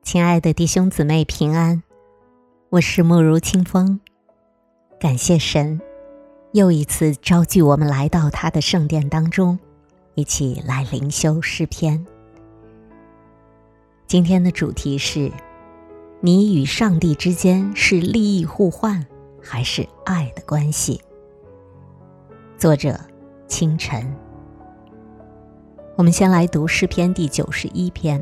亲爱的弟兄姊妹平安，我是慕如清风。感谢神又一次召聚我们来到他的圣殿当中，一起来灵修诗篇。今天的主题是：你与上帝之间是利益互换还是爱的关系？作者清晨。我们先来读诗篇第91篇。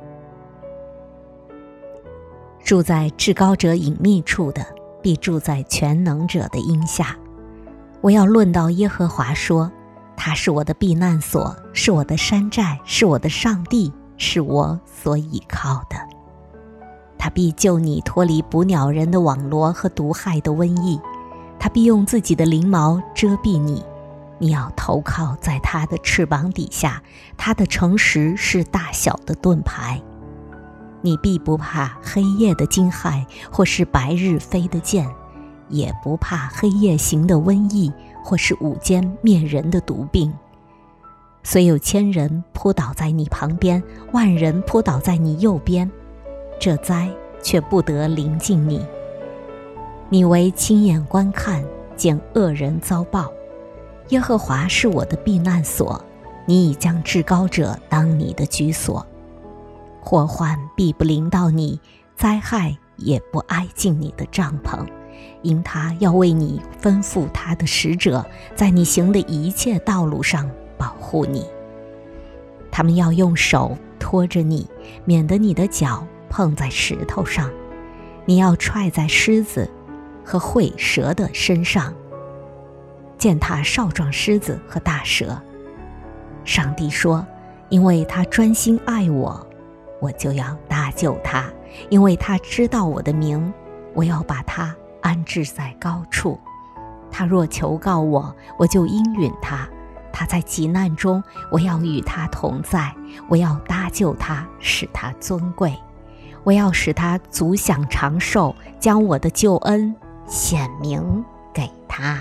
住在至高者隐秘处的，必住在全能者的荫下。我要论到耶和华说，他是我的避难所，是我的山寨，是我的上帝，是我所倚靠的。他必救你脱离捕鸟人的网罗和毒害的瘟疫，他必用自己的翎毛遮蔽你，你要投靠在他的翅膀底下，他的诚实是大小的盾牌。你必不怕黑夜的惊骇，或是白日飞的箭，也不怕黑夜行的瘟疫，或是午间灭人的毒病。虽有1000人扑倒在你旁边，10000人扑倒在你右边，这灾却不得临近你。你为亲眼观看，见恶人遭报。耶和华是我的避难所，你已将至高者当你的居所。祸患必不临到你，灾害也不挨近你的帐篷，因他要为你吩咐他的使者，在你行的一切道路上保护你。他们要用手托着你，免得你的脚碰在石头上。你要踹在狮子和会蛇的身上，践踏少壮狮子和大蛇。上帝说，因为他专心爱我，我就要搭救他，因为他知道我的名，我要把他安置在高处。他若求告我，我就应允他。他在急难中，我要与他同在，我要搭救他，使他尊贵。我要使他足享长寿，将我的救恩显明给他。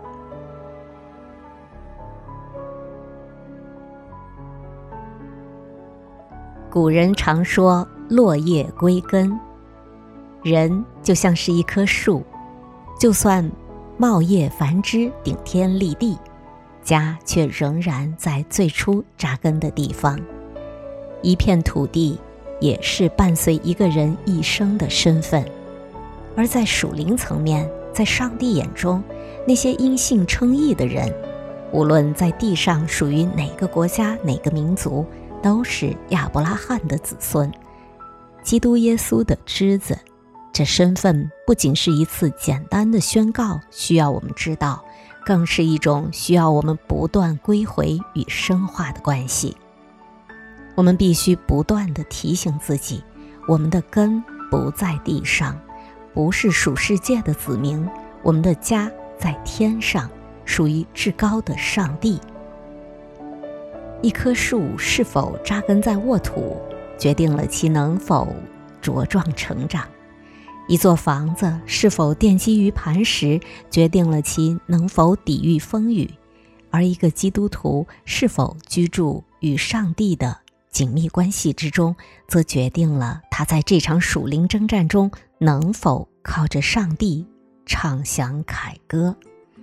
古人常说落叶归根，人就像是一棵树，就算茂叶繁枝，顶天立地，家却仍然在最初扎根的地方。一片土地也是伴随一个人一生的身份。而在属灵层面，在上帝眼中，那些因信称义的人，无论在地上属于哪个国家哪个民族，都是亚伯拉罕的子孙，基督耶稣的枝子。这身份不仅是一次简单的宣告，需要我们知道，更是一种需要我们不断归回与深化的关系。我们必须不断地提醒自己，我们的根不在地上，不是属世界的子民，我们的家在天上，属于至高的上帝。一棵树是否扎根在沃土，决定了其能否茁壮成长；一座房子是否奠基于磐石，决定了其能否抵御风雨；而一个基督徒是否居住与上帝的紧密关系之中，则决定了他在这场属灵征战中能否靠着上帝唱响凯歌。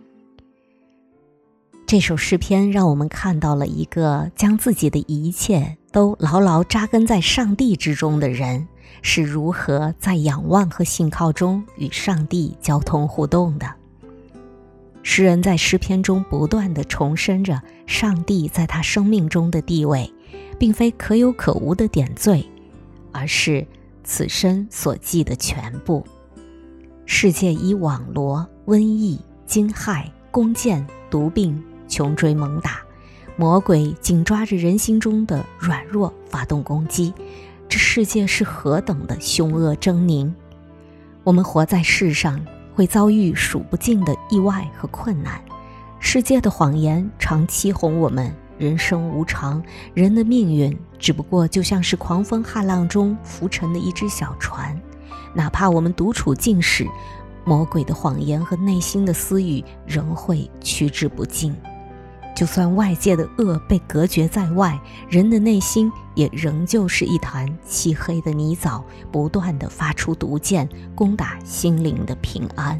这首诗篇让我们看到了一个将自己的一切都牢牢扎根在上帝之中的人，是如何在仰望和信靠中与上帝交通互动的。诗人在诗篇中不断地重申着上帝在他生命中的地位，并非可有可无的点缀，而是此生所记的全部。世界以网罗、瘟疫、惊骇、弓箭、毒病穷追猛打，魔鬼紧抓着人心中的软弱发动攻击，这世界是何等的凶恶狰狞。我们活在世上，会遭遇数不尽的意外和困难，世界的谎言常欺哄我们，人生无常，人的命运只不过就像是狂风骇浪中浮沉的一只小船，哪怕我们独处禁食，魔鬼的谎言和内心的私欲仍会趋之不尽。 就算外界的恶被隔绝在外，人的内心也仍旧是一团漆黑的泥沼，不断地发出毒箭，攻打心灵的平安。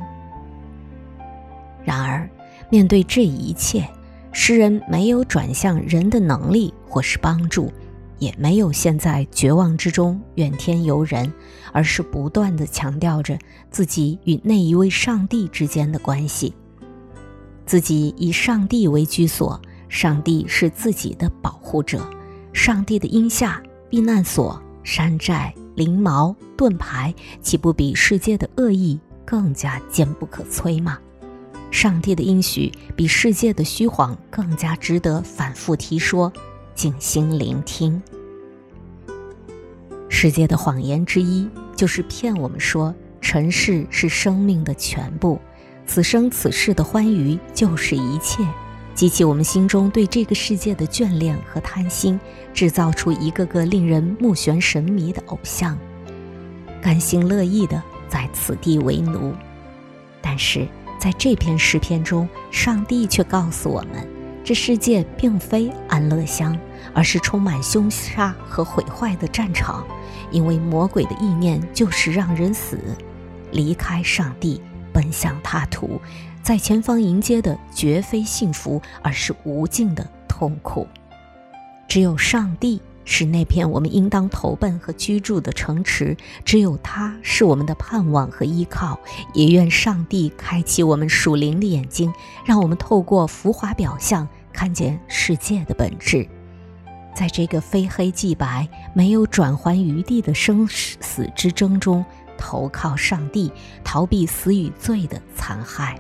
然而，面对这一切，诗人没有转向人的能力或是帮助，也没有陷在绝望之中怨天尤人，而是不断地强调着自己与那一位上帝之间的关系。自己以上帝为居所，上帝是自己的保护者，上帝的荫下、避难所、山寨、翎毛、盾牌，岂不比世界的恶意更加坚不可摧吗？上帝的应许比世界的虚谎更加值得反复提说，静心聆听。世界的谎言之一，就是骗我们说尘世是生命的全部，此生此世的欢愉就是一切，激起我们心中对这个世界的眷恋和贪心，制造出一个个令人目眩神迷的偶像，甘心乐意地在此地为奴。但是在这篇诗篇中，上帝却告诉我们，这世界并非安乐乡，而是充满凶杀和毁坏的战场，因为魔鬼的意念就是让人死，离开上帝，奔向他途，在前方迎接的绝非幸福，而是无尽的痛苦。只有上帝是那片我们应当投奔和居住的城池，只有他是我们的盼望和依靠。也愿上帝开启我们属灵的眼睛，让我们透过浮华表象看见世界的本质。在这个非黑即白、没有转圜余地的生死之争中，投靠上帝，逃避死与罪的残害。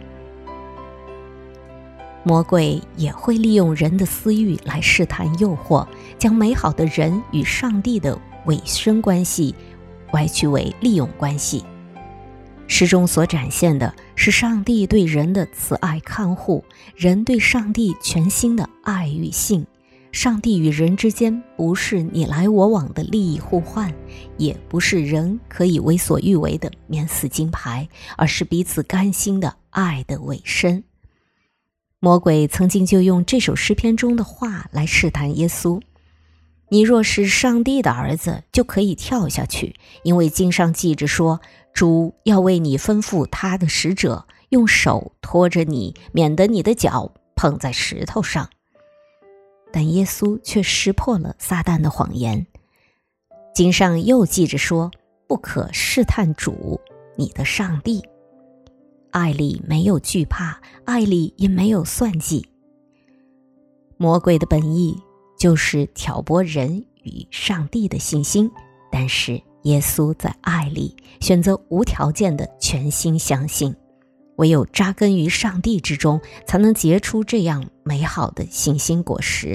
魔鬼也会利用人的私欲来试探诱惑，将美好的人与上帝的委身关系歪曲为利用关系。诗中所展现的是上帝对人的慈爱看护，人对上帝全心的爱与信。上帝与人之间不是你来我往的利益互换，也不是人可以为所欲为的免死金牌，而是彼此甘心的爱的委身。魔鬼曾经就用这首诗篇中的话来试探耶稣：你若是上帝的儿子，就可以跳下去，因为经上记着说，主要为你吩咐他的使者，用手托着你，免得你的脚碰在石头上。但耶稣却识破了撒旦的谎言。经上又记着说，不可试探主，你的上帝。爱里没有惧怕，爱里也没有算计。魔鬼的本意就是挑拨人与上帝的信心，但是耶稣在爱里选择无条件的全心相信，唯有扎根于上帝之中，才能结出这样美好的信心果实。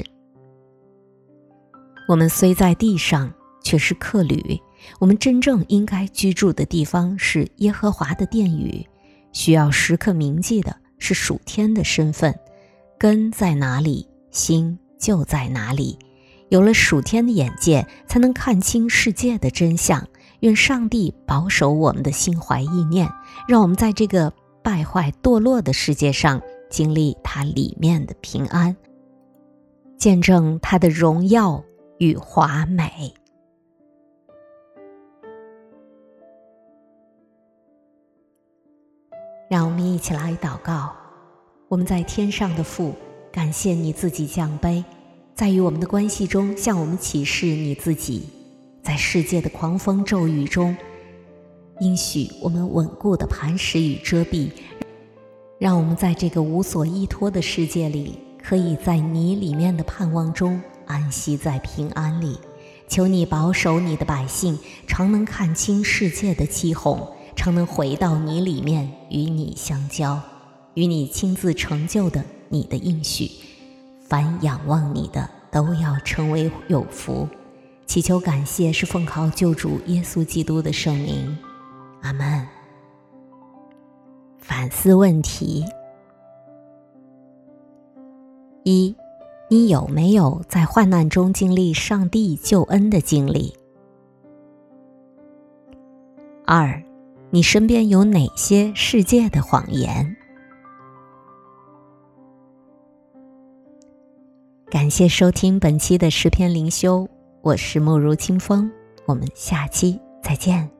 我们虽在地上，却是客旅，我们真正应该居住的地方是耶和华的殿宇，需要时刻铭记的是属天的身份，根在哪里，心就在哪里。有了属天的眼界，才能看清世界的真相。愿上帝保守我们的心怀意念，让我们在这个败坏堕落的世界上经历他里面的平安，见证他的荣耀与华美。让我们一起来祷告。我们在天上的父，感谢你自己降卑，在与我们的关系中向我们启示你自己，在世界的狂风骤雨中应许我们稳固的磐石与遮蔽，让我们在这个无所依托的世界里，可以在你里面的盼望中安息在平安里。求你保守你的百姓，常能看清世界的欺哄，常能回到你里面与你相交，与你亲自成就的你的应许。凡仰望你的都要成为有福。祈求感谢是奉靠救主耶稣基督的圣名，阿们。反思问题：一，你有没有在患难中经历上帝救恩的经历？二，你身边有哪些世界的谎言？ 感谢收听本期的诗篇灵修，我是慕如清风，我们下期再见。